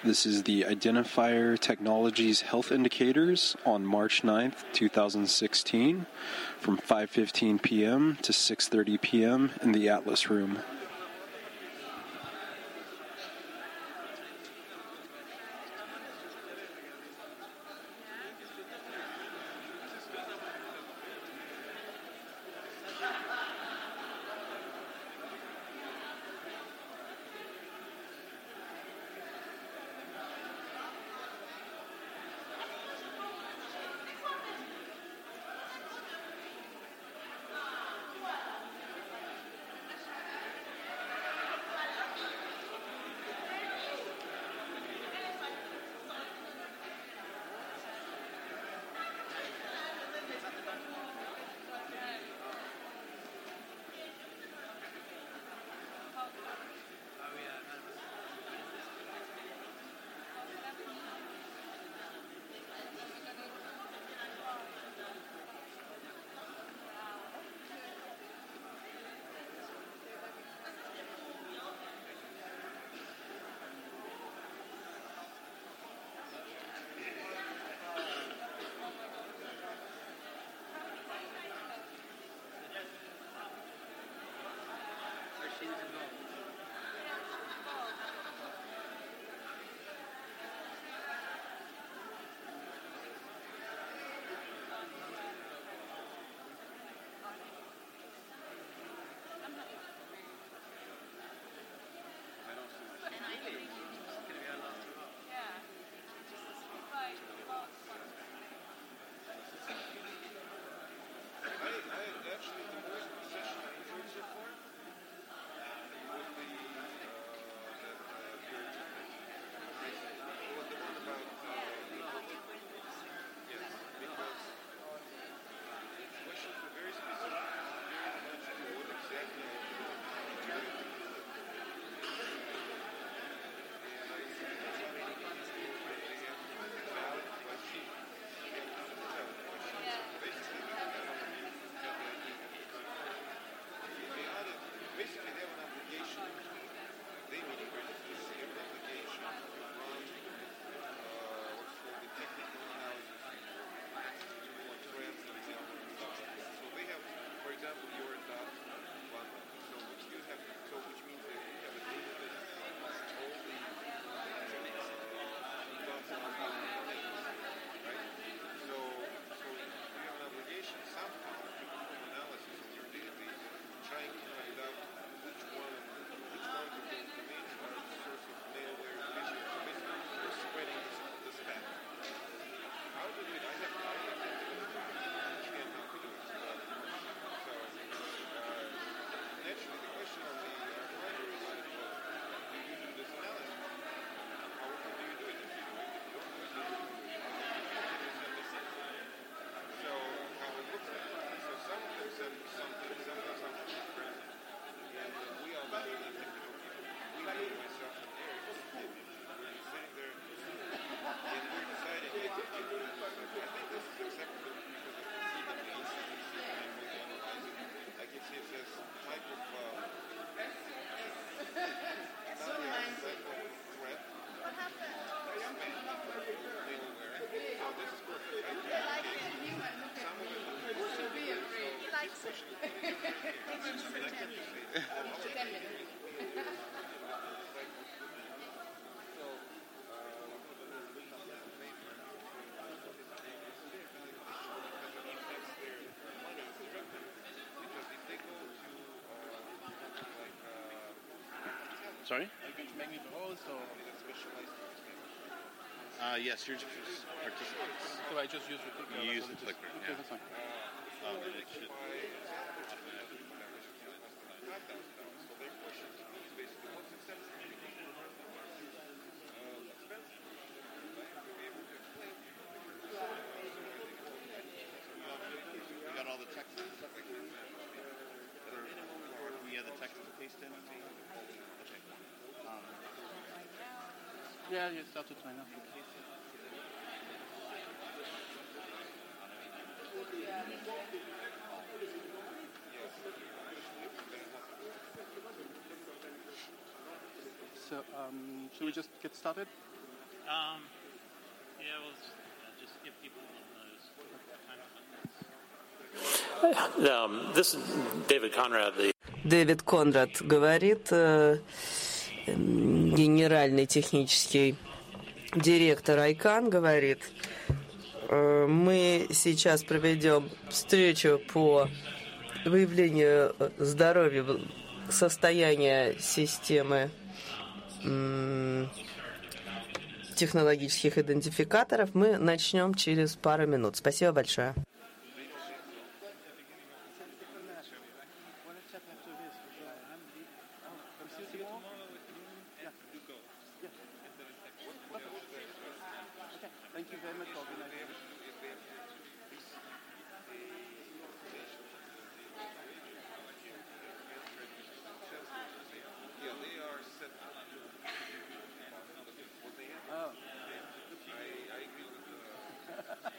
This is the Identifier Technologies Health Indicators on March 9th, 2016, from 5:15 p.m. to 6:30 p.m. in the Atlas Room. Sorry? Are you going to make me the host or? Yes, you're just participants. So I just use the clicker? You use the clicker, Okay, yeah. that's fine. And it should... You got all the text and stuff like that? We have the text to paste in? Okay. Yeah, you start to try now. So, should we just get started? Yeah, well, just give people those This is David Conrad, Дэвид Конрад говорит, генеральный технический директор ICANN говорит, мы сейчас проведем встречу по выявлению здоровья, состояния системы технологических идентификаторов. Мы начнем через пару минут. Спасибо большое. Thank you very much for organizing. Yeah, they are set up. Oh. I agree with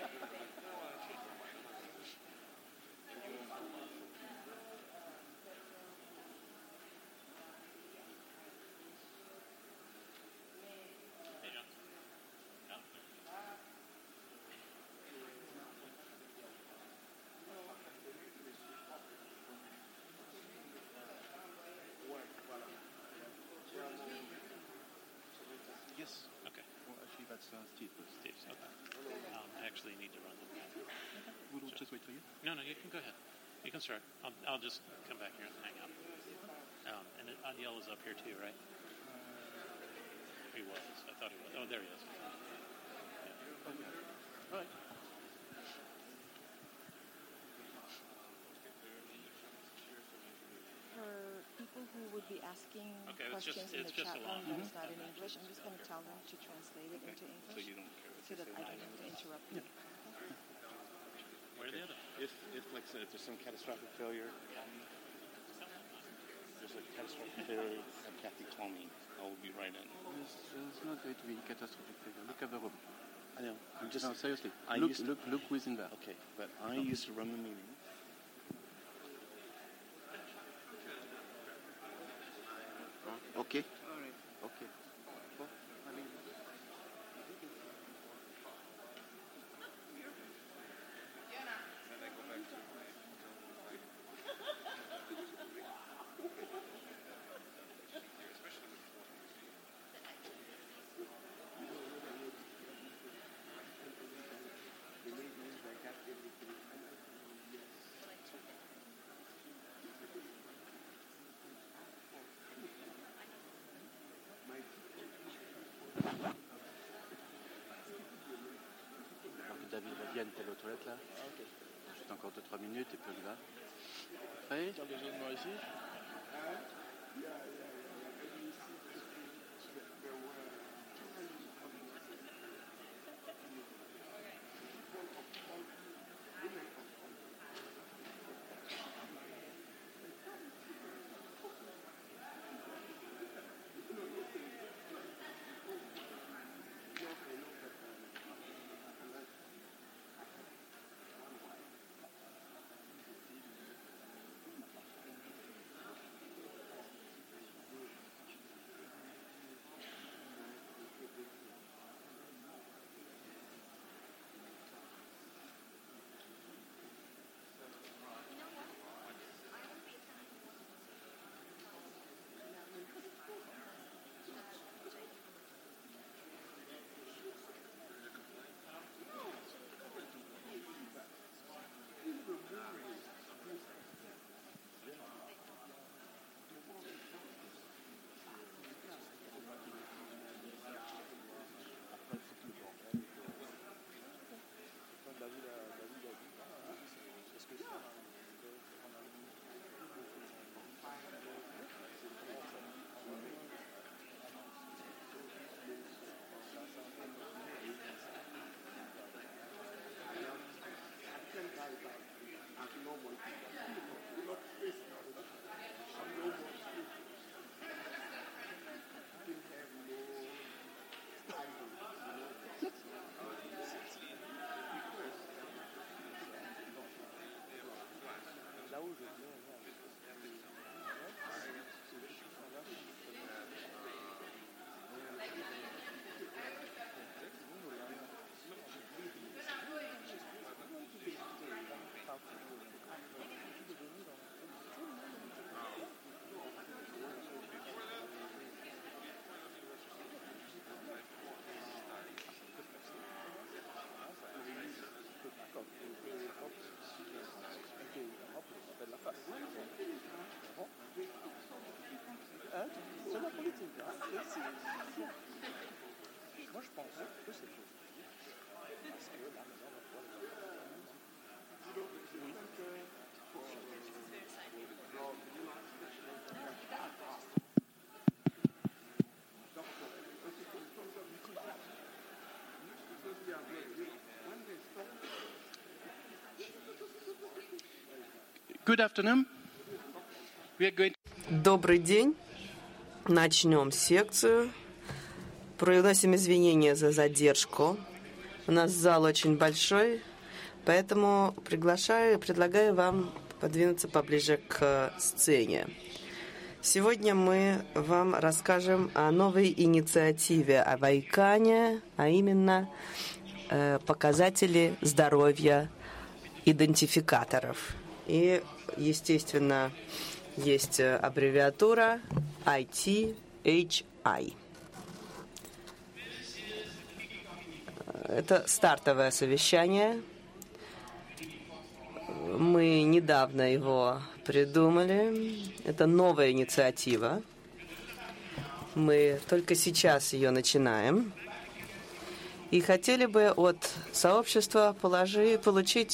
Yes. Okay. Well, actually, that's Steve. Steve's. Okay. I actually need to run them. We'll just wait for you. No, you can go ahead. You can start. I'll just come back here and hang out. And Adiel is up here too, right? He was. I thought he was. Oh, there he is. Yeah. Okay. All right. For people who would be asking Okay, it's questions just- in it's the just chat a room long- that is not in English, I'm just going to tell them to translate it into English so you don't care what so they that say I live. don't have to interrupt you. Where are the other? If like I said, if there's some catastrophic failure, there's a catastrophic failure, have Kathy call me. I will be right in. There's not going to be catastrophic failure. Look at the room. I know. I'm just. No, seriously. I Look, used to- look who's in there. Okay, but I used to run the meeting. Okay. All right. Okay. Well, I mean, alors que David revienne, t'es aux toilettes là. Ok. Juste encore 2-3 minutes et puis on y va. Prêt? Tu as besoin de moi ici? Good afternoon. We are going Добрый день. Начнем секцию. Приносим извинения за задержку. У нас зал очень большой, поэтому предлагаю вам подвинуться поближе к сцене. Сегодня мы вам расскажем о новой инициативе в ICANN, а именно показатели здоровья идентификаторов. И, естественно, есть аббревиатура ITHI. Это стартовое совещание. Мы недавно его придумали. Это новая инициатива. Мы только сейчас ее начинаем. И хотели бы от сообщества получить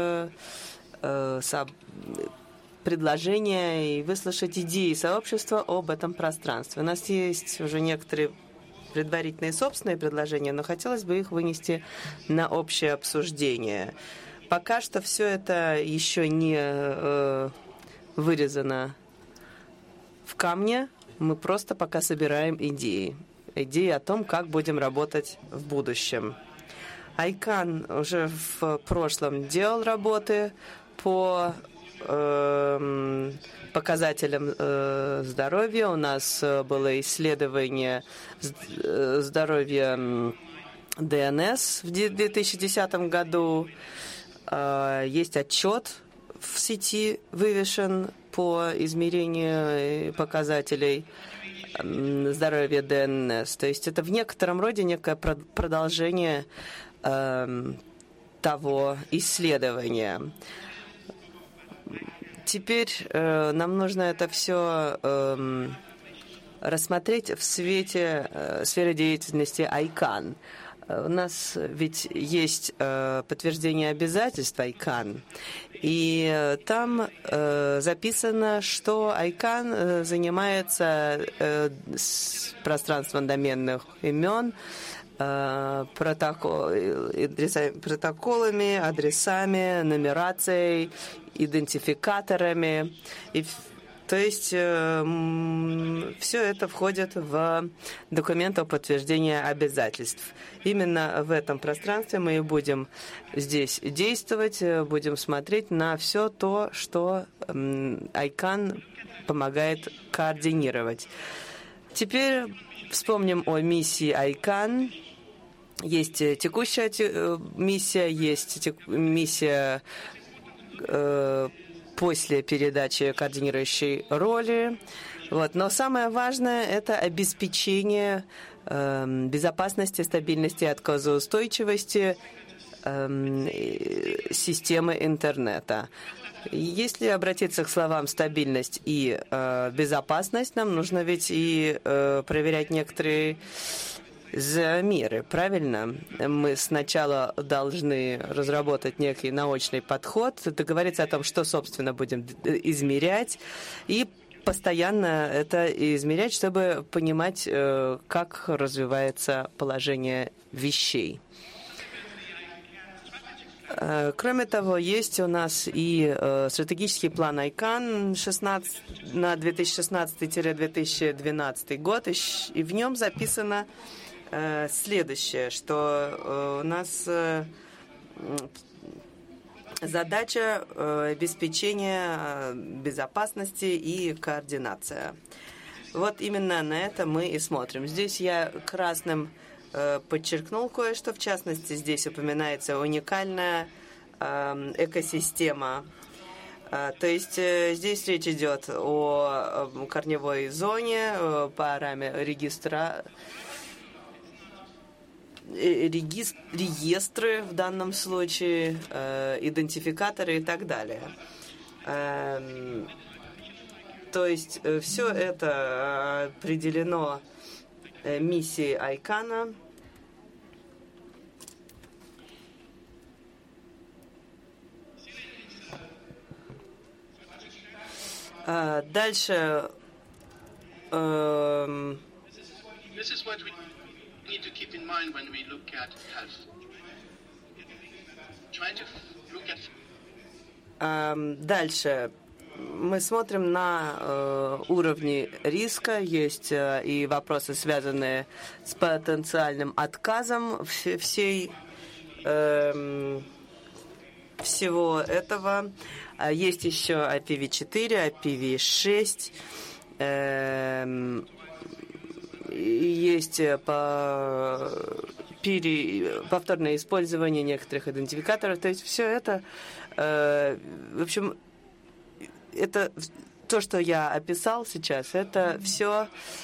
предложения и выслушать идеи сообщества об этом пространстве. У нас есть уже некоторые предварительные собственные предложения, но хотелось бы их вынести на общее обсуждение. Пока что все это еще не вырезано в камне. Мы просто пока собираем идеи. Идеи о том, как будем работать в будущем. ICANN уже в прошлом делал работы по показателям здоровья. У нас было исследование здоровья ДНС в 2010 году. Есть отчет в сети вывешен по измерению показателей здоровья ДНС. То есть это в некотором роде некое продолжение того исследования. Теперь нам нужно это все рассмотреть в свете сферы деятельности ICANN. У нас ведь есть подтверждение обязательств ICANN, и там записано, что ICANN занимается пространством доменных имен, протоколами, адресами, нумерацией, идентификаторами. То есть все это входит в документ о подтверждении обязательств. Именно в этом пространстве мы и будем здесь действовать, будем смотреть на все то, что ICANN помогает координировать. Теперь вспомним о миссии ICANN. Есть текущая миссия, есть миссия после передачи координирующей роли. Но самое важное – это обеспечение безопасности, стабильности и отказоустойчивости системы интернета. Если обратиться к словам «стабильность» и «безопасность», нам нужно ведь и проверять некоторые замеры, правильно? Мы сначала должны разработать некий научный подход, договориться о том, что, собственно, будем измерять, и постоянно это измерять, чтобы понимать, как развивается положение вещей. Кроме того, есть у нас и стратегический план ICANN на 2016-2012 год, и в нем записано следующее, что у нас задача обеспечения безопасности и координация. Вот именно на это мы и смотрим. Здесь я красным подчеркнул кое-что. В частности, здесь упоминается уникальная экосистема. То есть здесь речь идет о корневой зоне, реестры в данном случае, идентификаторы и так далее. То есть все это определено миссией ICANN. Дальше This is what we need to keep in mind when we look at health. Try to look at Дальше. Мы смотрим на уровни риска. Есть и вопросы, связанные с потенциальным отказом всего этого. Есть еще IPv4, IPv6. Есть повторное использование некоторых идентификаторов. То есть все это, в общем, это то, что я описал сейчас, это все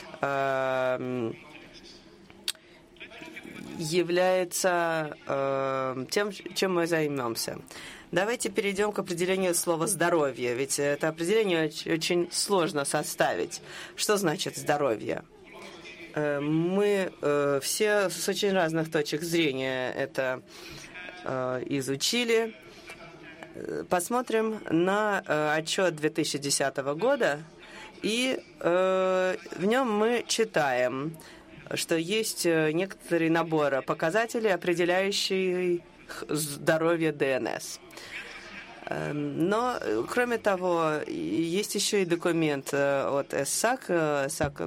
является тем, чем мы займемся. Давайте перейдем к определению слова «здоровье», ведь это определение очень сложно составить. Что значит «здоровье»? Мы все с очень разных точек зрения это изучили. Посмотрим на отчет 2010 года, и в нем мы читаем, что есть некоторый набор показателей, определяющих здоровье ДНС. Но, кроме того, есть еще и документ от САК, САК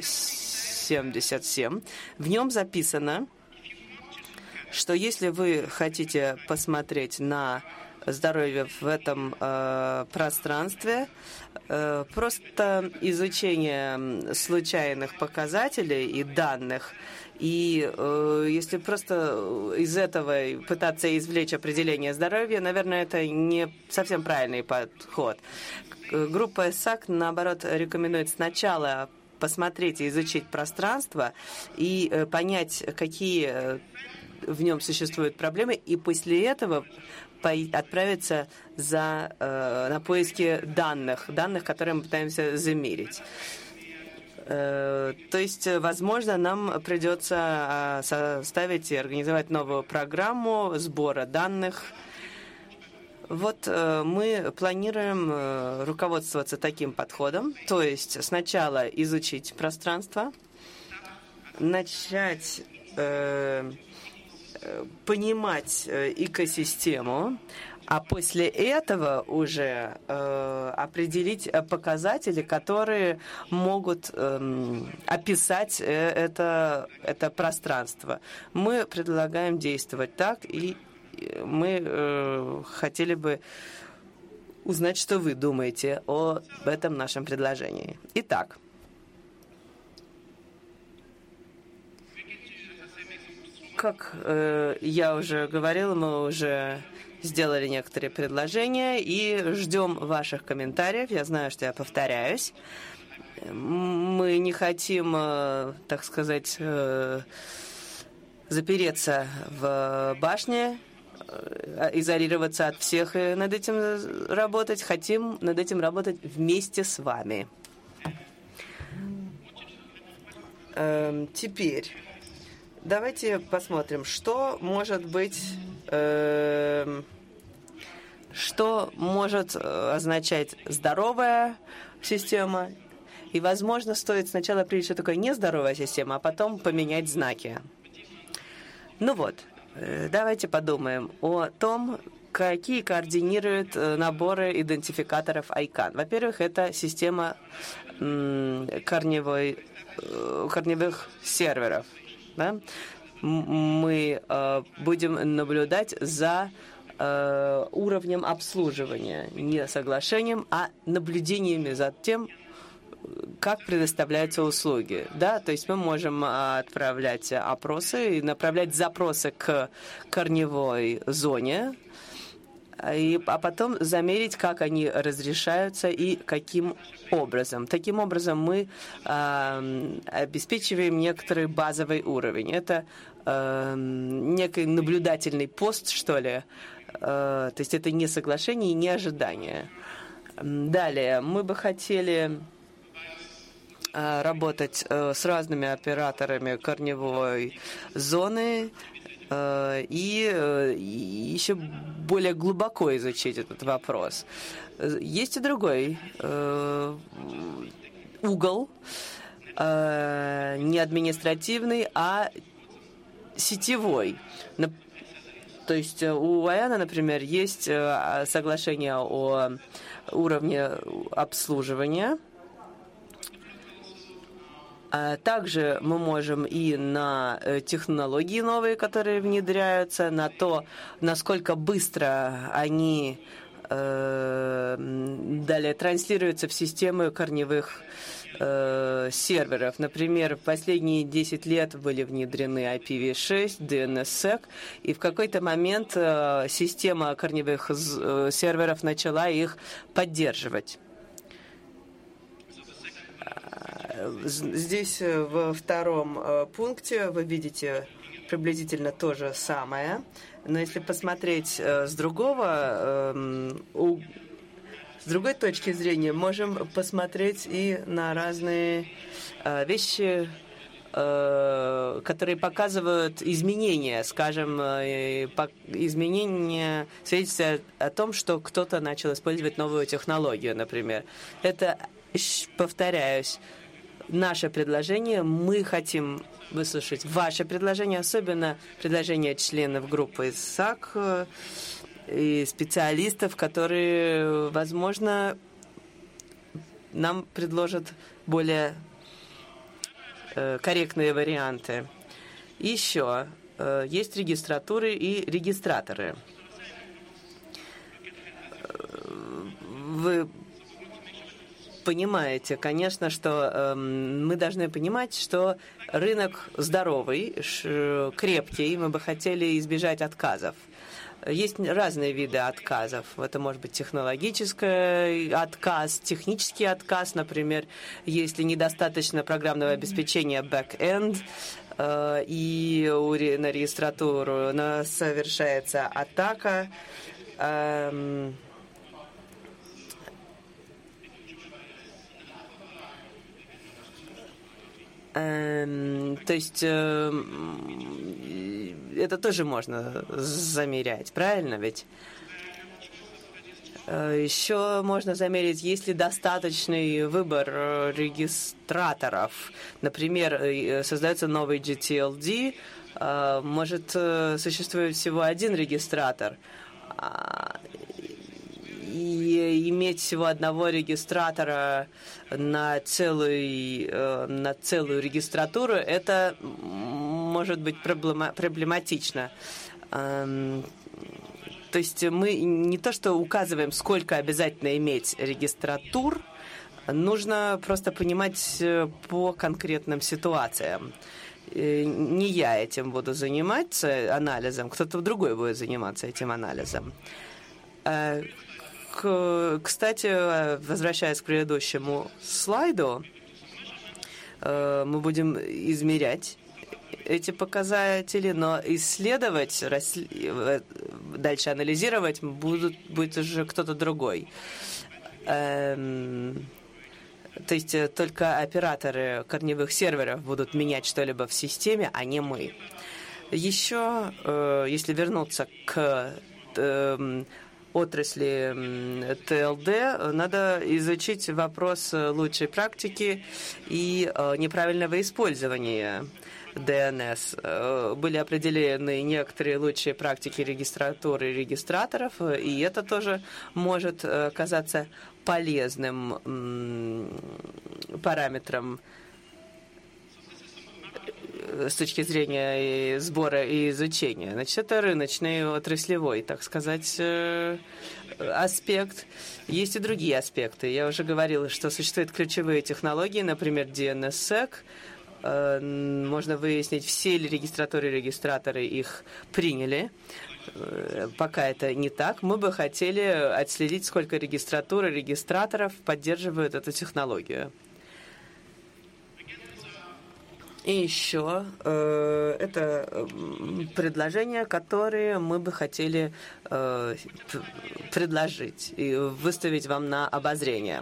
077. В нем записано, что если вы хотите посмотреть на здоровье в этом пространстве, просто изучение случайных показателей и данных, и если просто из этого пытаться извлечь определение здоровья, наверное, это не совсем правильный подход. Группа САК, наоборот, рекомендует сначала посмотреть и изучить пространство и понять, какие в нем существуют проблемы, и после этого отправиться на поиски данных, которые мы пытаемся замерить. То есть, возможно, нам придется составить и организовать новую программу сбора данных. Вот мы планируем руководствоваться таким подходом, то есть сначала изучить пространство, начать понимать экосистему, а после этого уже определить показатели, которые могут описать это пространство. Мы предлагаем действовать так, и мы хотели бы узнать, что вы думаете об этом нашем предложении. Итак. Как я уже говорила, мы уже сделали некоторые предложения и ждем ваших комментариев. Я знаю, что я повторяюсь. Мы не хотим, так сказать, запереться в башне, изолироваться от всех и над этим работать. Хотим над этим работать вместе с вами. Теперь давайте посмотрим, что может быть, что может означать здоровая система. И, возможно, стоит сначала определить, что такое нездоровая система, а потом поменять знаки. Ну вот, давайте подумаем о том, какие координируют наборы идентификаторов ICANN. Во-первых, это система корневых серверов. Да? Мы будем наблюдать за уровнем обслуживания, не соглашением, а наблюдениями за тем, как предоставляются услуги. Да? То есть мы можем отправлять опросы и направлять запросы к корневой зоне, а потом замерить, как они разрешаются и каким образом. Таким образом, мы обеспечиваем некоторый базовый уровень. Это некий наблюдательный пост, что ли. То есть это не соглашение и не ожидание. Далее, мы бы хотели работать с разными операторами корневой зоны, и еще более глубоко изучить этот вопрос. Есть и другой угол, не административный, а сетевой. То есть у АЯНа, например, есть соглашение о уровне обслуживания. Также мы можем и на технологии новые, которые внедряются, на то, насколько быстро они далее транслируются в системы корневых серверов. Например, в последние 10 лет были внедрены IPv6, DNSSEC, и в какой-то момент система корневых серверов начала их поддерживать. Здесь во втором пункте вы видите приблизительно то же самое, но если посмотреть с другой точки зрения, можем посмотреть и на разные вещи, которые показывают изменения, скажем, изменения свидетельствуют о том, что кто-то начал использовать новую технологию, например. Это, повторяюсь, наше предложение. Мы хотим выслушать ваше предложение, особенно предложение членов группы САК и специалистов, которые, возможно, нам предложат более корректные варианты. Еще есть регистратуры и регистраторы. Вы понимаете, конечно, что мы должны понимать, что рынок здоровый, крепкий, мы бы хотели избежать отказов. Есть разные виды отказов. Это может быть технологический отказ, технический отказ, например, если недостаточно программного обеспечения back-end, и на регистратуру совершается атака. То есть это тоже можно замерять, правильно ведь? Еще можно замерить, есть ли достаточный выбор регистраторов. Например, создается новый GTLD, может существует всего один регистратор. И иметь всего одного регистратора на целую регистратуру, это может быть проблематично. То есть мы не то что указываем, сколько обязательно иметь регистратур, нужно просто понимать по конкретным ситуациям. Не я этим буду заниматься анализом, кто-то другой будет заниматься этим анализом. Кстати, возвращаясь к предыдущему слайду, мы будем измерять эти показатели, но исследовать, дальше анализировать будет уже кто-то другой. То есть только операторы корневых серверов будут менять что-либо в системе, а не мы. Еще, если вернуться к отрасли ТЛД, надо изучить вопрос лучшей практики и неправильного использования DNS. Были определены некоторые лучшие практики регистратуры и регистраторов, и это тоже может оказаться полезным параметром с точки зрения сбора и изучения. Значит, это рыночный, отраслевой, так сказать, аспект. Есть и другие аспекты. Я уже говорила, что существуют ключевые технологии, например, DNSSEC. Можно выяснить, все ли регистратуры и регистраторы их приняли. Пока это не так. Мы бы хотели отследить, сколько регистратур и регистраторов поддерживают эту технологию. И еще это предложения, которые мы бы хотели предложить и выставить вам на обозрение.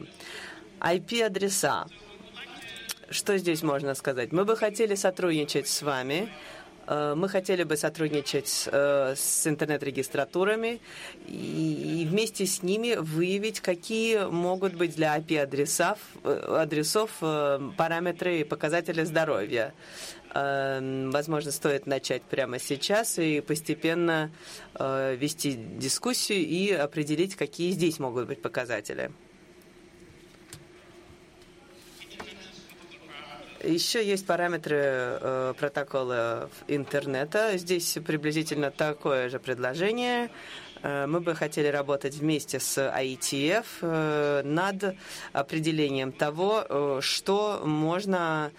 IP-адреса. Что здесь можно сказать? Мы бы хотели сотрудничать с вами Мы хотели бы сотрудничать с интернет-регистратурами и вместе с ними выявить, какие могут быть для IP-адресов параметры и показатели здоровья. Возможно, стоит начать прямо сейчас и постепенно вести дискуссию и определить, какие здесь могут быть показатели. Еще есть параметры протокола интернета. Здесь приблизительно такое же предложение. Мы бы хотели работать вместе с IETF над определением того, что можно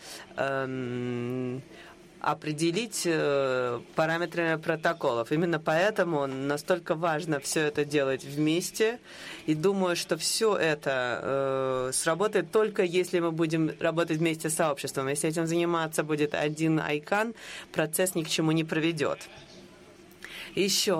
определить параметры протоколов. Именно поэтому настолько важно все это делать вместе. И думаю, что все это сработает только если мы будем работать вместе с сообществом. Если этим заниматься будет один ICANN, процесс ни к чему не приведет. Еще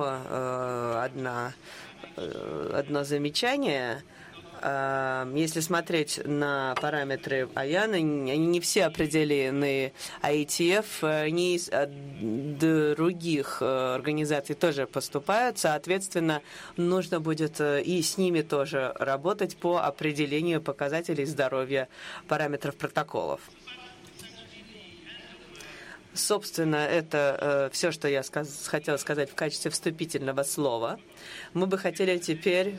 одно замечание. Если смотреть на параметры IAN, они не все определены IETF, они из других организаций тоже поступают. Соответственно, нужно будет и с ними тоже работать по определению показателей здоровья параметров протоколов. Собственно, это все, что я хотела сказать в качестве вступительного слова. Мы бы хотели теперь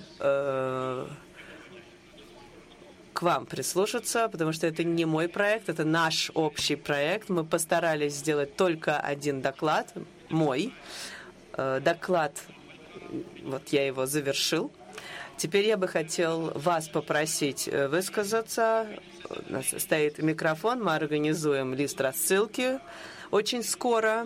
к вам прислушаться, потому что это не мой проект, это наш общий проект. Мы постарались сделать только один доклад, мой. Доклад, вот я его завершил. Теперь я бы хотел вас попросить высказаться. У нас стоит микрофон, мы организуем лист рассылки очень скоро.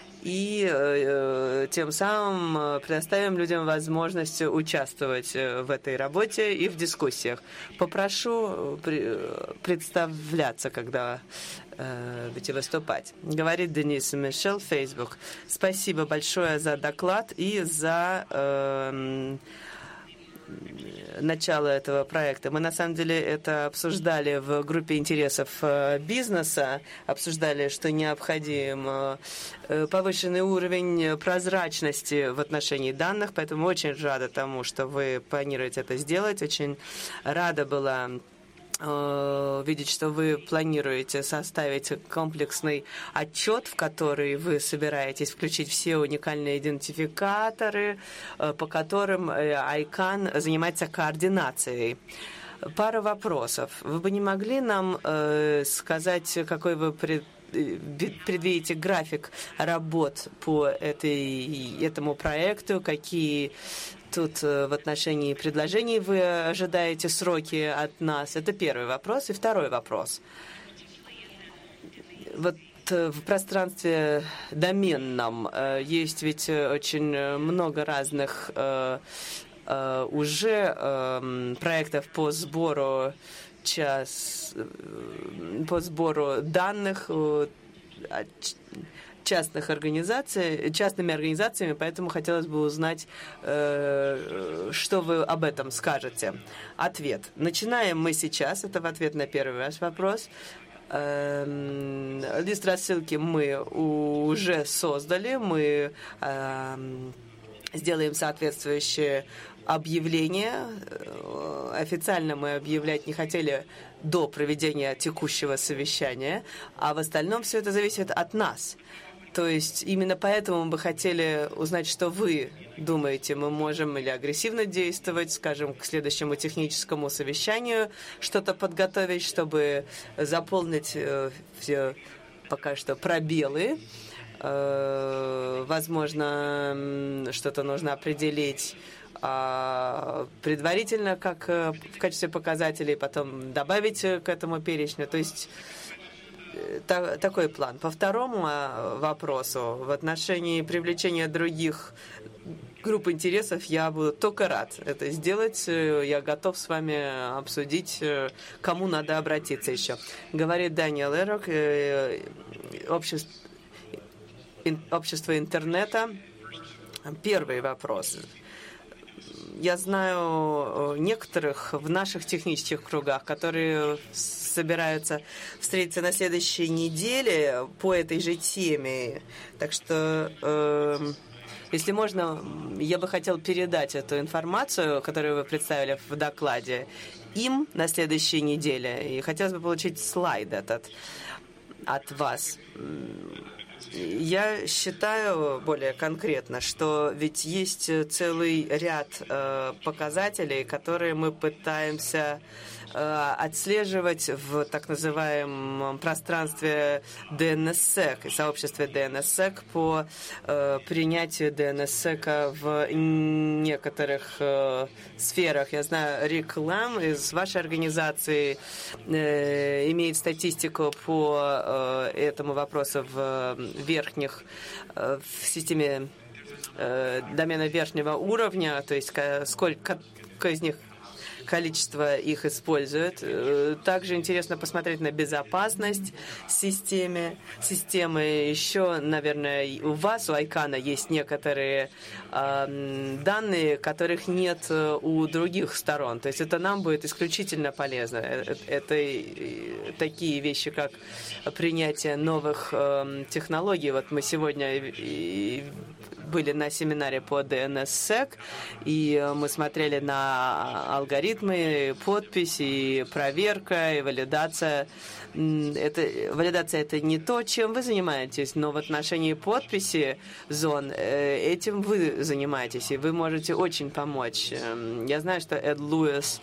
И тем самым предоставим людям возможность участвовать в этой работе и в дискуссиях. Попрошу представляться, когда будете выступать. Говорит Денис Мишел, Facebook. Спасибо большое за доклад и за начало этого проекта. Мы, на самом деле, это обсуждали в группе интересов бизнеса, обсуждали, что необходим повышенный уровень прозрачности в отношении данных, поэтому очень рада тому, что вы планируете это сделать. Очень рада была видеть, что вы планируете составить комплексный отчет, в который вы собираетесь включить все уникальные идентификаторы, по которым ICANN занимается координацией. Пара вопросов. Вы бы не могли нам сказать, какой вы предвидите график работ по этому проекту, какие тут в отношении предложений вы ожидаете сроки от нас? Это первый вопрос. И второй вопрос. Вот в пространстве доменном есть ведь очень много разных уже проектов по сбору данных частными организациями, поэтому хотелось бы узнать, что вы об этом скажете. Ответ. Начинаем мы сейчас. Это в ответ на первый ваш вопрос. Лист рассылки мы уже создали. Мы сделаем соответствующее объявление. Официально мы объявлять не хотели до проведения текущего совещания, а в остальном все это зависит от нас. То есть именно поэтому мы бы хотели узнать, что вы думаете. Мы можем или агрессивно действовать, скажем, к следующему техническому совещанию, что-то подготовить, чтобы заполнить все пока что пробелы. Возможно, что-то нужно определить предварительно, как в качестве показателей, потом добавить к этому перечню. То есть такой план. По второму вопросу, в отношении привлечения других групп интересов, я буду только рад это сделать. Я готов с вами обсудить, кому надо обратиться еще. Говорит Даниэл Эрок, общество интернета. Первый вопрос. Я знаю некоторых в наших технических кругах, которые собираются встретиться на следующей неделе по этой же теме. Так что, если можно, я бы хотел передать эту информацию, которую вы представили в докладе, им на следующей неделе. И хотелось бы получить слайд этот от вас. Я считаю более конкретно, что ведь есть целый ряд показателей, которые мы пытаемся отслеживать в так называемом пространстве DNSSEC и сообществе DNSSEC по принятию DNSSEC в некоторых сферах. Я знаю, Рик Лэм из вашей организации имеет статистику по этому вопросу в верхних, в системе домена верхнего уровня, то есть сколько из них количество их используют. Также интересно посмотреть на безопасность системы. Еще, наверное, у вас, у Айкана, есть некоторые данные, которых нет у других сторон. То есть это нам будет исключительно полезно. Это такие вещи, как принятие новых технологий. Вот мы сегодня были на семинаре по DNSSEC, и мы смотрели на алгоритмы, подпись, и проверка, и валидация. Валидация – это не то, чем вы занимаетесь, но в отношении подписи зон этим вы занимаетесь, и вы можете очень помочь. Я знаю, что Эд Луис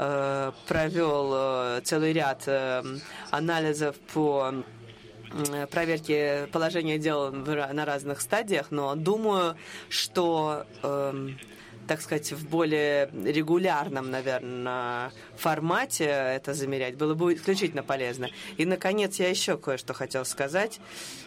провел целый ряд анализов по проверки положения дел на разных стадиях, но думаю, что, так сказать, в более регулярном, наверное, формате это замерять было бы исключительно полезно. И, наконец, я еще кое-что хотел сказать.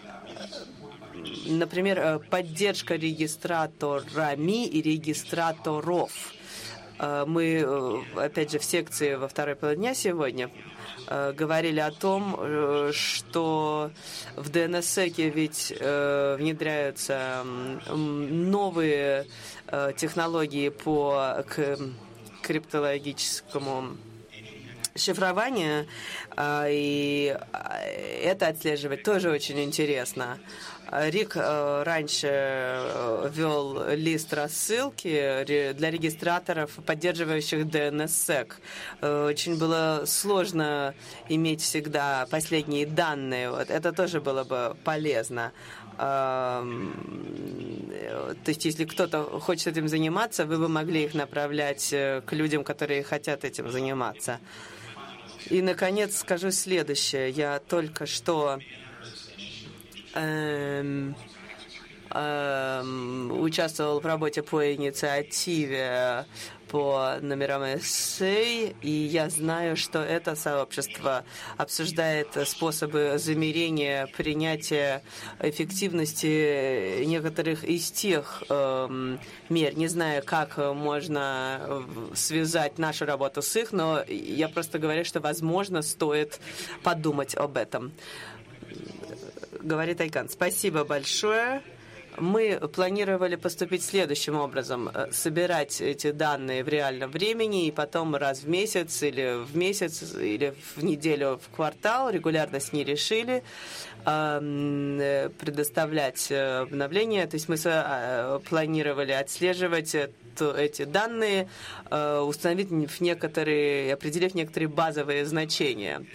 Например, поддержка регистраторами и регистраторов. Мы, опять же, в секции во второй половине дня сегодня говорили о том, что в DNSSEC ведь внедряются новые технологии по криптологическому шифрованию, и это отслеживать тоже очень интересно. Рик раньше вел лист рассылки для регистраторов, поддерживающих DNSSEC. Очень было сложно иметь всегда последние данные. Вот это тоже было бы полезно. То есть, если кто-то хочет этим заниматься, вы бы могли их направлять к людям, которые хотят этим заниматься. И, наконец, скажу следующее. Я только что участвовал в работе по инициативе по номерам эссей, и я знаю, что это сообщество обсуждает способы замерения принятия эффективности некоторых из тех мер. Не знаю, как можно связать нашу работу с их, но я просто говорю, что, возможно, стоит подумать об этом. Говорит Айкан. Спасибо большое. Мы планировали поступить следующим образом. Собирать эти данные в реальном времени и потом раз в месяц или в неделю, в квартал, регулярность не решили, предоставлять обновления. То есть мы планировали отслеживать эти данные, определив некоторые базовые значения.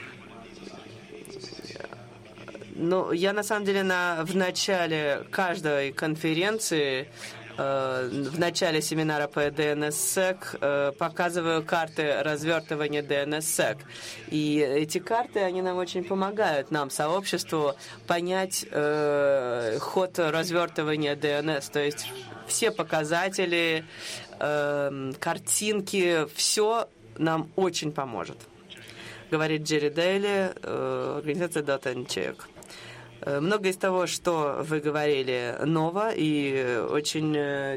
Ну, я на самом деле в начале каждой конференции, в начале семинара по DNSSEC показываю карты развертывания DNSSEC. И эти карты, они нам очень помогают, нам, сообществу, понять ход развертывания DNS. То есть все показатели, картинки, все нам очень поможет. Говорит Джерри Дейли, организация Data and Check. Много из того, что вы говорили, ново и очень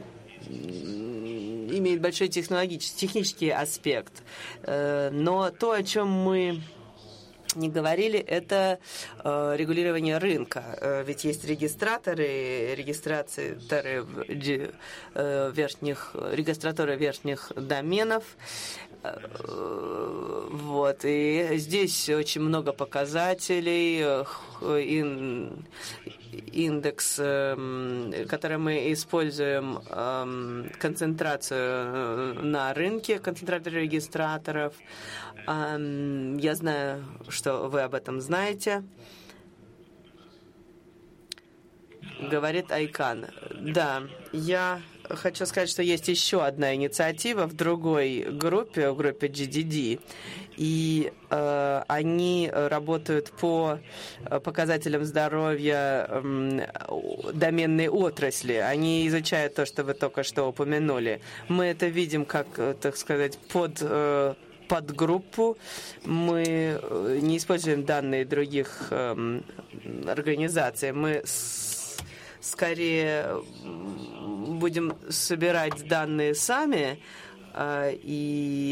имеет большой технический аспект. Но то, о чем мы не говорили, это регулирование рынка. Ведь есть регистраторы верхних доменов. Вот. И здесь очень много показателей, индекс, который мы используем, концентрацию на рынке, концентрацию регистраторов. Я знаю, что вы об этом знаете. Говорит Айкан. Да, я хочу сказать, что есть еще одна инициатива в другой группе, в группе GDD, и они работают по показателям здоровья доменной отрасли. Они изучают то, что вы только что упомянули. Мы это видим как, так сказать, подгруппу. Мы не используем данные других организаций. Мы скорее будем собирать данные сами, и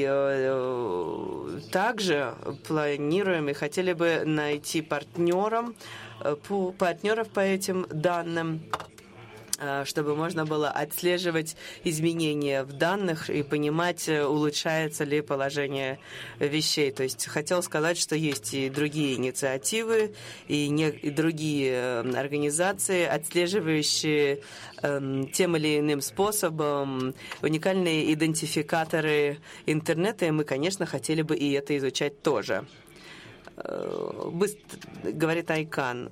также планируем и хотели бы найти партнеров по этим данным, чтобы можно было отслеживать изменения в данных и понимать, улучшается ли положение вещей. То есть хотел сказать, что есть и другие инициативы, и другие организации, отслеживающие тем или иным способом уникальные идентификаторы интернета, и мы, конечно, хотели бы и это изучать тоже. Быстро, говорит Айкан.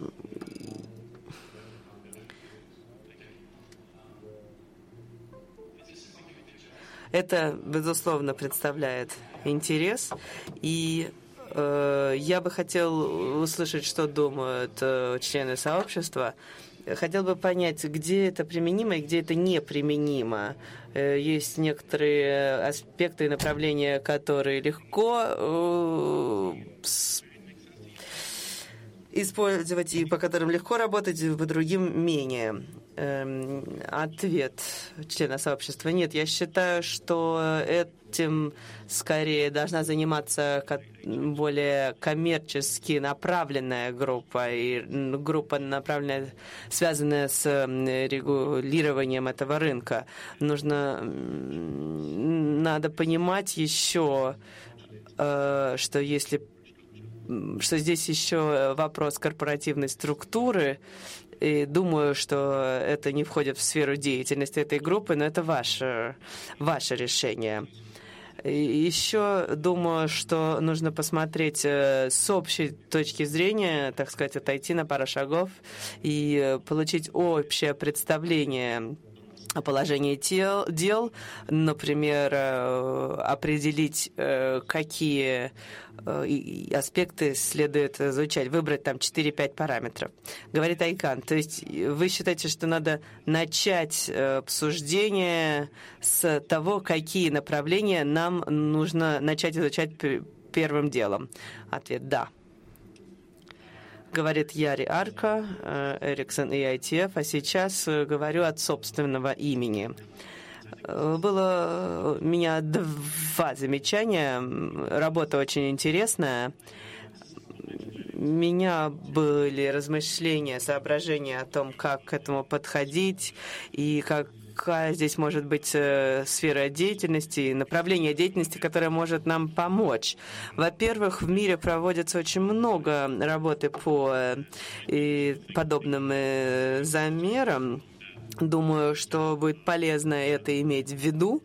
Это, безусловно, представляет интерес, и я бы хотел услышать, что думают члены сообщества. Хотел бы понять, где это применимо и где это неприменимо. Есть некоторые аспекты и направления, которые легко использовать и по которым легко работать, по другим менее. Ответ члена сообщества. Нет, я считаю, что этим скорее должна заниматься более коммерчески направленная группа, и группа направленная, связанная с регулированием этого рынка. Надо понимать еще, что здесь еще вопрос корпоративной структуры. И думаю, что это не входит в сферу деятельности этой группы, но это ваше решение. И еще думаю, что нужно посмотреть с общей точки зрения, так сказать, отойти на пару шагов и получить общее представление о положении дел, например, определить, какие аспекты следует изучать, выбрать там 4-5 параметров. Говорит Айкан, то есть вы считаете, что надо начать обсуждение с того, какие направления нам нужно начать изучать первым делом? Ответ – да. Говорит Яри Арка, Эриксон и ITF, а сейчас говорю от собственного имени. Было у меня 2 замечания. Работа очень интересная. У меня были размышления, соображения о том, как к этому подходить и какая здесь может быть сфера деятельности, направление деятельности, которое может нам помочь. Во-первых, в мире проводится очень много работы по подобным замерам. Думаю, что будет полезно это иметь в виду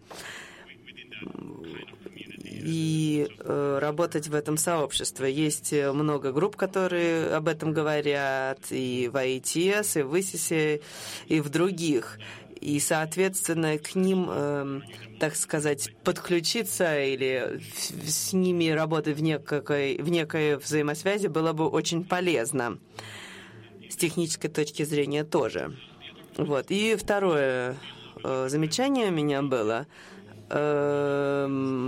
и работать в этом сообществе. Есть много групп, которые об этом говорят, и в IETS, и в ISIS, и в других. И, соответственно, к ним, так сказать, подключиться или с ними работать в некой взаимосвязи было бы очень полезно. С технической точки зрения тоже. Вот. И второе замечание у меня было. У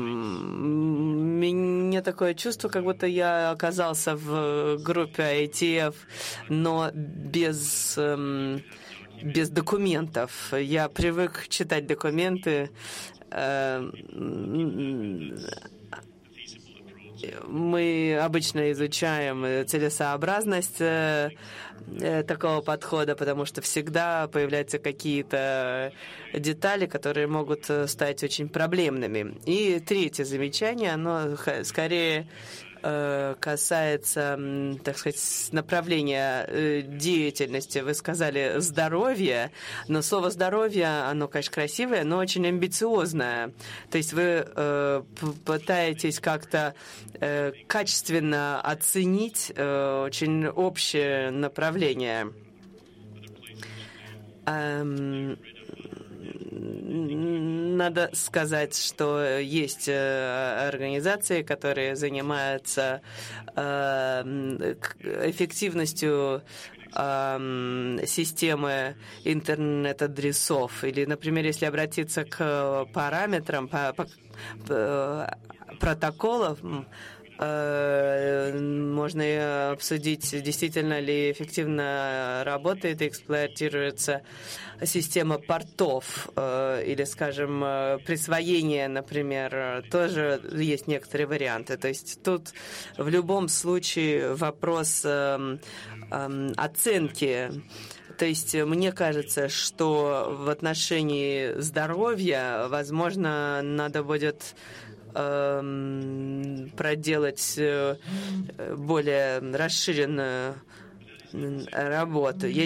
меня такое чувство, как будто я оказался в группе IETF, но без документов. Я привык читать документы. мы обычно изучаем целесообразность такого подхода, потому что всегда появляются какие-то детали, которые могут стать очень проблемными. И третье замечание, оно скорее касается, так сказать, направления деятельности. Вы сказали «здоровье», но слово «здоровье», оно, конечно, красивое, но очень амбициозное. То есть вы пытаетесь как-то качественно оценить очень общее направление. Надо сказать, что есть организации, которые занимаются эффективностью системы интернет-адресов. Или, например, если обратиться к параметрам протоколов, можно обсудить, действительно ли эффективно работает и эксплуатируется система портов или, скажем, присвоение, например, тоже есть некоторые варианты. То есть тут в любом случае вопрос оценки. То есть мне кажется, что в отношении здоровья, возможно, надо будет проделать более расширенную работу. Я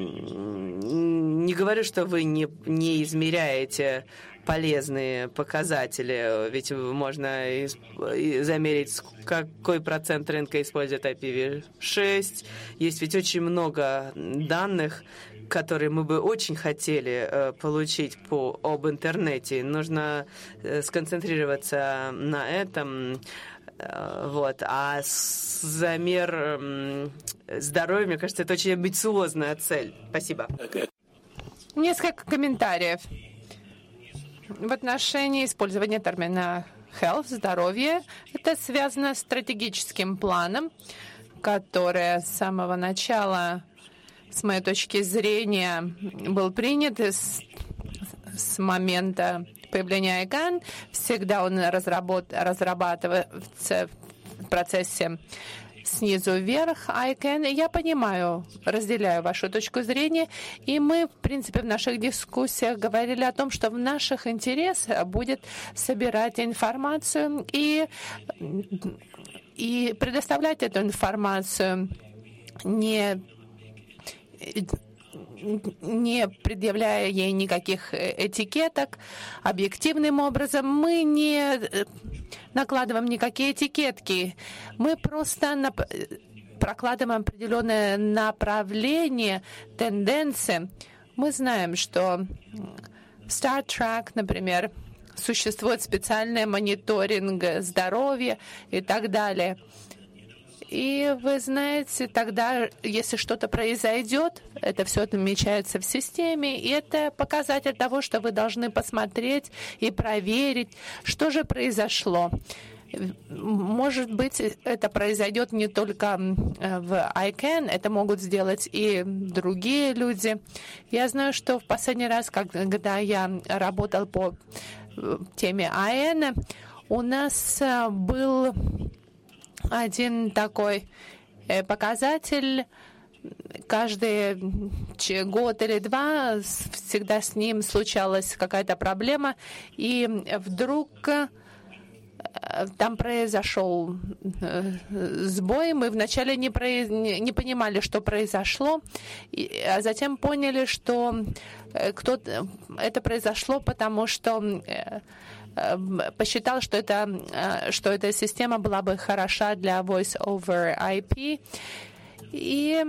не говорю, что вы не измеряете полезные показатели, ведь можно замерить, какой процент рынка использует IPv6. Есть ведь очень много данных, которые мы бы очень хотели получить об интернете. Нужно сконцентрироваться на этом. Вот. А замер здоровья, мне кажется, это очень амбициозная цель. Спасибо. Несколько комментариев в отношении использования термина health, здоровье. Это связано с стратегическим планом, который с самого начала, с моей точки зрения, был принят с момента появления ICANN. Всегда он разрабатывается в процессе снизу вверх ICANN. Я понимаю, разделяю вашу точку зрения, и мы, в принципе, в наших дискуссиях говорили о том, что в наших интересах будет собирать информацию и предоставлять эту информацию не предъявляя ей никаких этикеток, объективным образом. Мы не накладываем никакие этикетки. Мы просто прокладываем определенное направление, тенденции. Мы знаем, что в Star Trek, например, существует специальный мониторинг здоровья и так далее. И вы знаете, тогда, если что-то произойдет, это все отмечается в системе, и это показатель того, что вы должны посмотреть и проверить, что же произошло. Может быть, это произойдет не только в ICANN, это могут сделать и другие люди. Я знаю, что в последний раз, когда я работал по теме АЭН, у нас был один такой показатель. Каждый год или два всегда с ним случалась какая-то проблема, и вдруг там произошел сбой. Мы вначале не понимали, что произошло, а затем поняли, что это произошло, потому что посчитал, что эта система была бы хороша для Voice over IP. И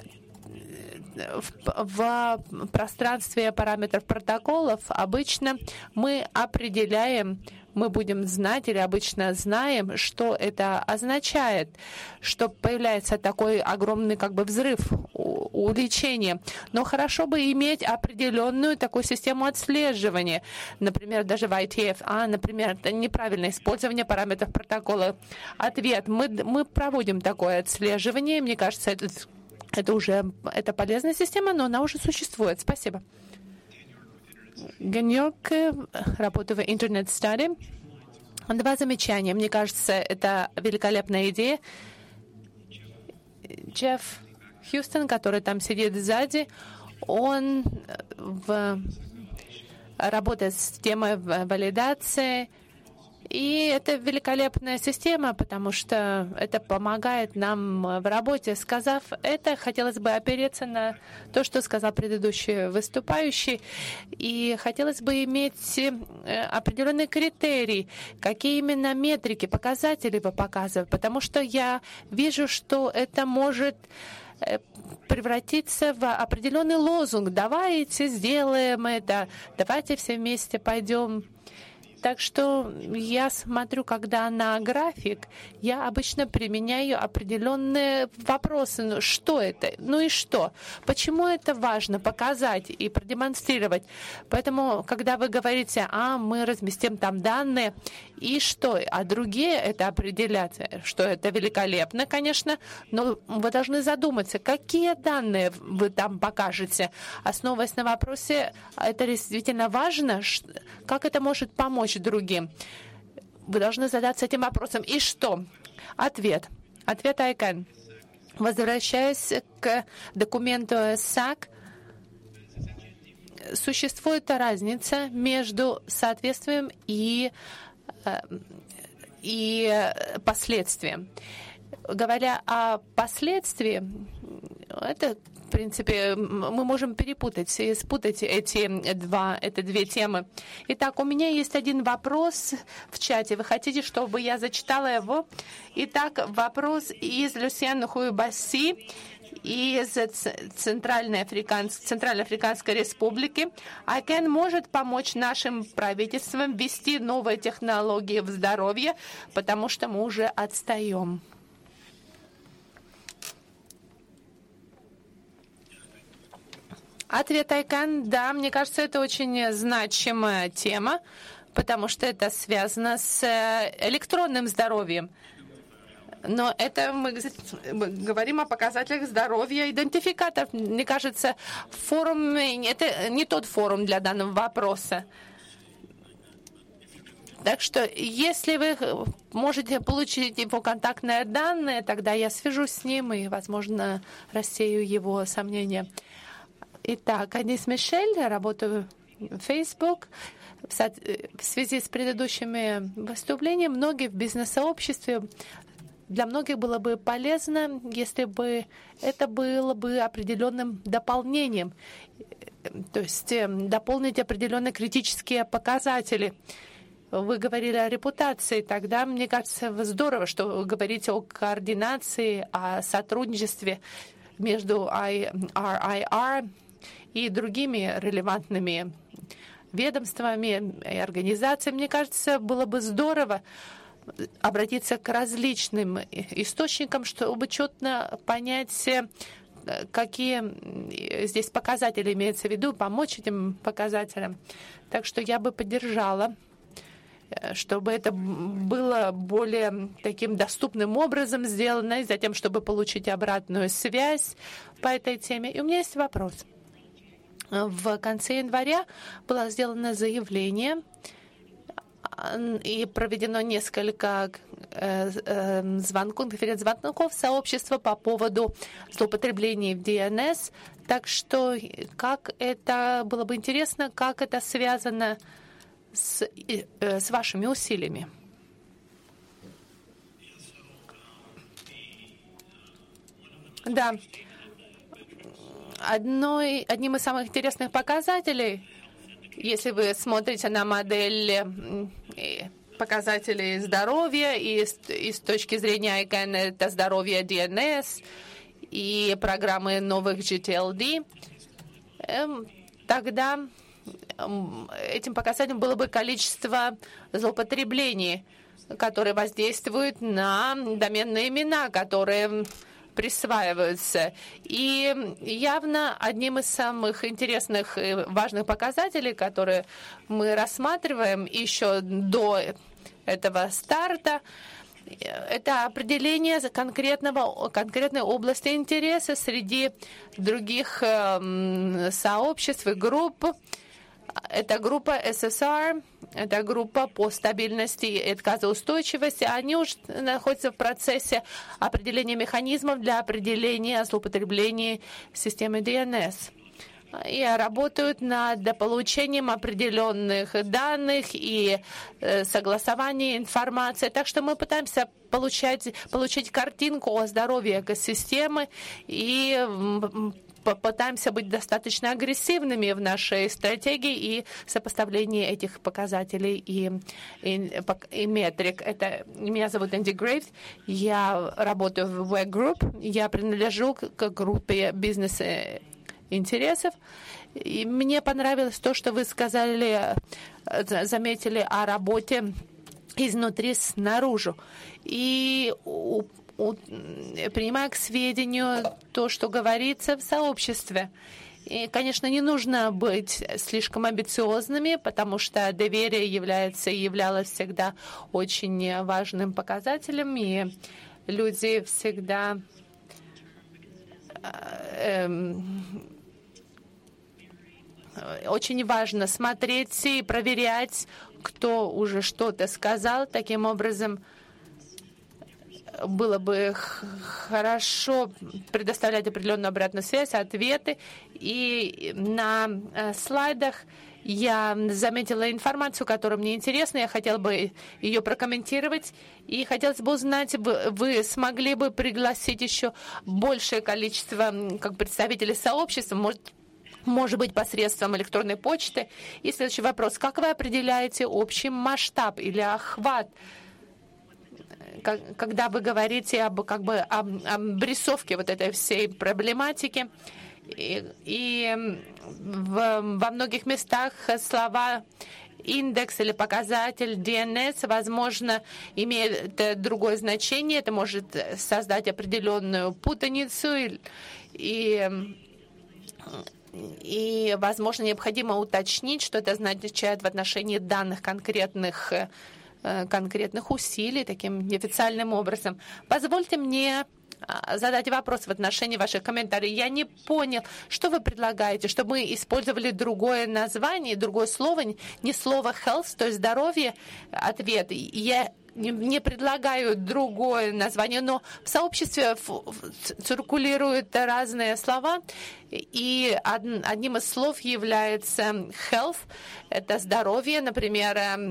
в пространстве параметров протоколов обычно мы определяем, мы будем знать или обычно знаем, что это означает, что появляется такой огромный взрыв, увеличение. Но хорошо бы иметь определенную такую систему отслеживания. Например, даже в ITF, например, это неправильное использование параметров протокола. Ответ. Мы проводим такое отслеживание. Мне кажется, это полезная система, но она уже существует. Спасибо. Ганьок, работаю в Internet Study. Два замечания. Мне кажется, это великолепная идея. Джефф Хьюстон, который там сидит сзади, он работает с темой валидации. И это великолепная система, потому что это помогает нам в работе. Сказав это, хотелось бы опереться на то, что сказал предыдущий выступающий. И хотелось бы иметь определенные критерии, какие именно метрики, показатели вы показываете. Потому что я вижу, что это может превратиться в определенный лозунг. Давайте сделаем это, давайте все вместе пойдем. Так что я смотрю, когда на график, я обычно применяю определенные вопросы. Ну, что это? Ну и что? Почему это важно показать и продемонстрировать? Поэтому, когда вы говорите, мы разместим там данные, и что? А другие это определят, что это великолепно, конечно, но вы должны задуматься, какие данные вы там покажете. Основываясь на вопросе, это действительно важно? Как это может помочь другим? Вы должны задаться этим вопросом. И что? Ответ ICANN. Возвращаясь к документу SAC, существует разница между соответствием и последствиям. Говоря о последствии, это, в принципе, мы можем перепутать и спутать эти две темы. Итак, у меня есть один вопрос в чате. Вы хотите, чтобы я зачитала его? Итак, вопрос из Люсьен Хуйбаси из Центральной Африканской Республики. ICANN может помочь нашим правительствам ввести новые технологии в здоровье, потому что мы уже отстаем. Ответ ICANN: да, мне кажется, это очень значимая тема, потому что это связано с электронным здоровьем. Но это мы говорим о показателях здоровья идентификаторов. Мне кажется, форум это не тот форум для данного вопроса. Так что, если вы можете получить его контактные данные, тогда я свяжусь с ним и, возможно, рассею его сомнения. Итак, Анис Мишель, работаю в Facebook. В связи с предыдущими выступлениями, многие в бизнес-сообществе, для многих было бы полезно, если бы это было бы определенным дополнением, то есть дополнить определенные критические показатели. Вы говорили о репутации, тогда, мне кажется, здорово, что вы говорите о координации, о сотрудничестве между RIR и другими релевантными ведомствами и организациями. Мне кажется, было бы здорово обратиться к различным источникам, чтобы четко понять, какие здесь показатели имеются в виду, помочь этим показателям. Так что я бы поддержала, чтобы это было более таким доступным образом сделано, и затем, чтобы получить обратную связь по этой теме. И у меня есть вопрос. В конце января было сделано заявление и проведено несколько конференц-звонков сообщества по поводу злоупотреблений в DNS. Так что, как это было бы интересно, как это связано с вашими усилиями. Да. Одним из самых интересных показателей, если вы смотрите на модель показателей здоровья, и с точки зрения ICANN это здоровье DNS и программы новых GTLD, тогда этим показателем было бы количество злоупотреблений, которые воздействуют на доменные имена, которые присваиваются. И явно одним из самых интересных и важных показателей, которые мы рассматриваем еще до этого старта, это определение конкретной области интереса среди других сообществ и групп. Это группа SSR, это группа по стабильности и отказоустойчивости. Они уже находятся в процессе определения механизмов для определения злоупотребления системы DNS. И работают над получением определенных данных и согласованием информации. Так что мы пытаемся получить картинку о здоровье экосистемы и попытаемся быть достаточно агрессивными в нашей стратегии и сопоставлении этих показателей и метрик. Меня зовут Энди Грейвс, я работаю в WEG Group, я принадлежу к группе бизнеса интересов. И мне понравилось то, что вы заметили о работе изнутри снаружи. И принимая к сведению то, что говорится в сообществе. И, конечно, не нужно быть слишком амбициозными, потому что доверие являлось всегда очень важным показателем, и люди всегда очень важно смотреть и проверять, кто уже что-то сказал. Таким образом, было бы хорошо предоставлять определенную обратную связь, ответы. И на слайдах я заметила информацию, которая мне интересна. Я хотела бы ее прокомментировать. И хотелось бы узнать, вы смогли бы пригласить еще большее количество представителей сообщества, может быть, посредством электронной почты. И следующий вопрос. Как вы определяете общий масштаб или охват, когда вы говорите об обрисовке вот этой всей проблематики? И во многих местах слова индекс или показатель DNS, возможно, имеет другое значение. Это может создать определенную путаницу и, возможно, необходимо уточнить, что это означает в отношении данных конкретных усилий, таким неофициальным образом. Позвольте мне задать вопрос в отношении ваших комментариев. Я не понял, что вы предлагаете, чтобы мы использовали другое название, другое слово, не слово health, то есть здоровье, ответ. Я не предлагаю другое название, но в сообществе циркулируют разные слова, и одним из слов является health, это здоровье. Например,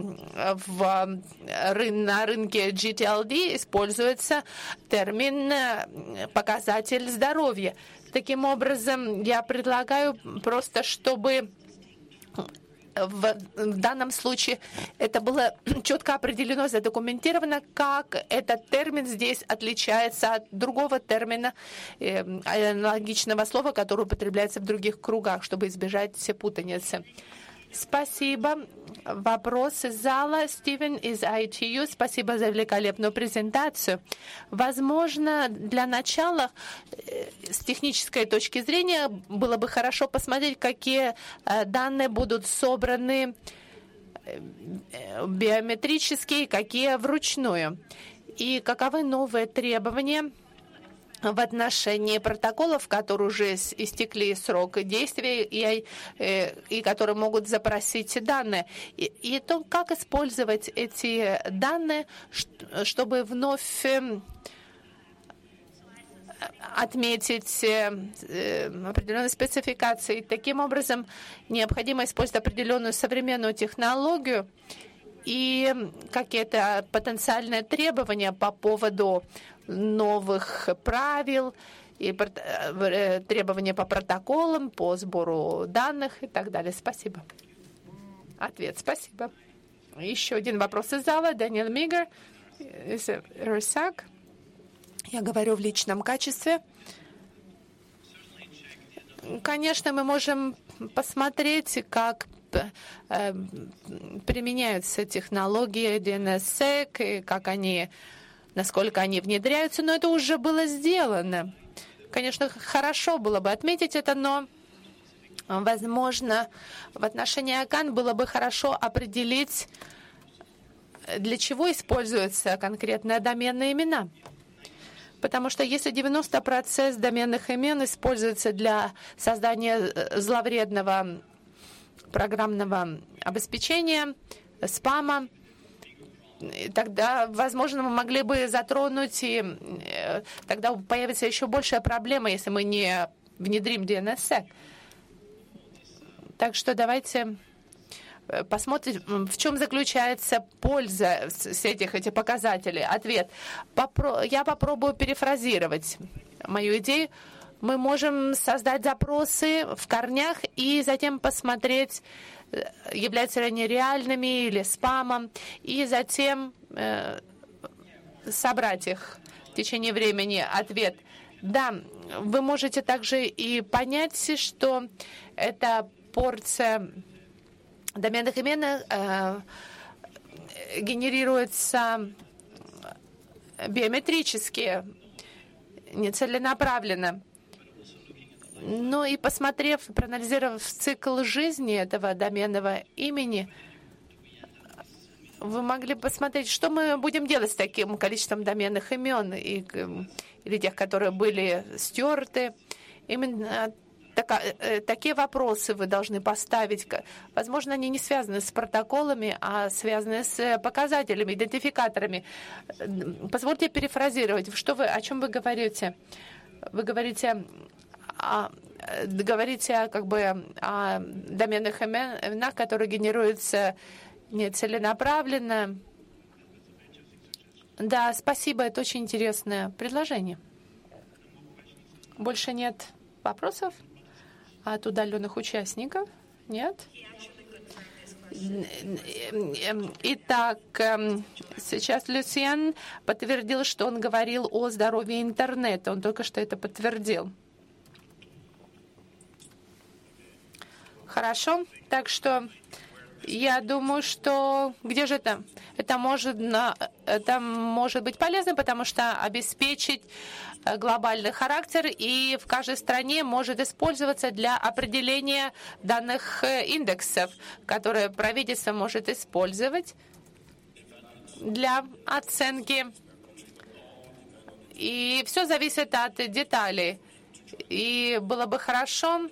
на рынке GTLD используется термин «показатель здоровья». Таким образом, я предлагаю просто, чтобы в данном случае это было четко определено, задокументировано, как этот термин здесь отличается от другого термина, аналогичного слова, которое употребляется в других кругах, чтобы избежать все путаницы. Спасибо. Вопрос из зала. Стивен из ITU. Спасибо за великолепную презентацию. Возможно, для начала, с технической точки зрения, было бы хорошо посмотреть, какие данные будут собраны биометрические, какие вручную. И каковы новые требования в отношении протоколов, которые уже истекли срок действия и которые могут запросить данные. И то, как использовать эти данные, чтобы вновь отметить определенные спецификации. Таким образом, необходимо использовать определенную современную технологию и какие-то потенциальные требования по поводу новых правил и требования по протоколам, по сбору данных и так далее. Спасибо. Ответ. Спасибо. Еще один вопрос из зала. Даниэл Мигер из РСАК. Я говорю в личном качестве. Конечно, мы можем посмотреть, как применяются технологии DNSSEC, и насколько они внедряются, но это уже было сделано. Конечно, хорошо было бы отметить это, но, возможно, в отношении АКАН было бы хорошо определить, для чего используются конкретные доменные имена. Потому что если 90% доменных имен используется для создания зловредного программного обеспечения, спама, тогда, возможно, мы могли бы затронуть, и тогда появится еще большая проблема, если мы не внедрим DNSSEC. Так что давайте посмотрим, в чем заключается польза с этих показателей. Ответ. Я попробую перефразировать мою идею. Мы можем создать запросы в корнях и затем посмотреть, являются ли они реальными или спамом, и затем собрать их в течение времени. Ответ. Да, вы можете также и понять, что эта порция доменных имен генерируется биометрически, нецеленаправленно. Ну и посмотрев, проанализировав цикл жизни этого доменного имени, вы могли посмотреть, что мы будем делать с таким количеством доменных имен или тех, которые были стерты. Именно такие вопросы вы должны поставить. Возможно, они не связаны с протоколами, а связаны с показателями, идентификаторами. Позвольте перефразировать. О чем вы говорите? Вы говорите о доменных именах, которые генерируются нецеленаправленно. Да, спасибо, это очень интересное предложение. Больше нет вопросов от удаленных участников? Нет? Итак, сейчас Люсьен подтвердил, что он говорил о здоровье интернета. Он только что это подтвердил. Хорошо, так что я думаю, что где же это? Это может быть полезно, потому что обеспечить глобальный характер и в каждой стране может использоваться для определения данных индексов, которые правительство может использовать для оценки. И все зависит от деталей. И было бы хорошо,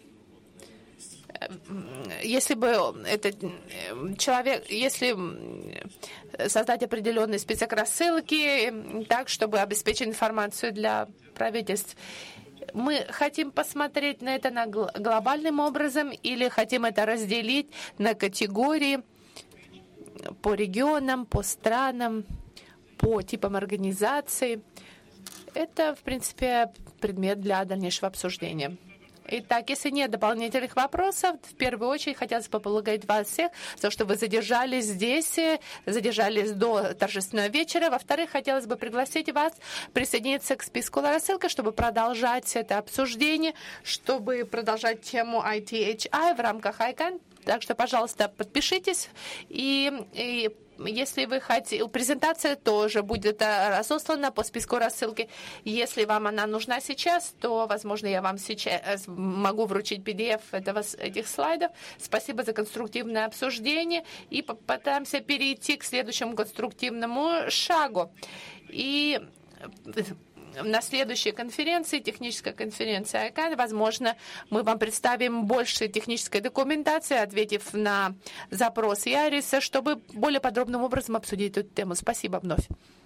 если бы этот человек, если создать определенный список рассылки, так, чтобы обеспечить информацию для правительств. Мы хотим посмотреть на это глобальным образом или хотим это разделить на категории по регионам, по странам, по типам организаций. Это, в принципе, предмет для дальнейшего обсуждения. Итак, если нет дополнительных вопросов, в первую очередь хотелось бы поблагодарить вас всех за то, что вы задержались здесь, задержались до торжественного вечера. Во-вторых, хотелось бы пригласить вас присоединиться к списку рассылки, чтобы продолжать это обсуждение, чтобы продолжать тему ITHI в рамках ICANN. Так что, пожалуйста, подпишитесь. И если вы хотите, презентация тоже будет разослана по списку рассылки. Если вам она нужна сейчас, то, возможно, я вам сейчас могу вручить PDF этих слайдов. Спасибо за конструктивное обсуждение. И попытаемся перейти к следующему конструктивному шагу. И на следующей конференции, техническая конференция ICANN, возможно, мы вам представим больше технической документации, ответив на запрос Яриса, чтобы более подробным образом обсудить эту тему. Спасибо вновь.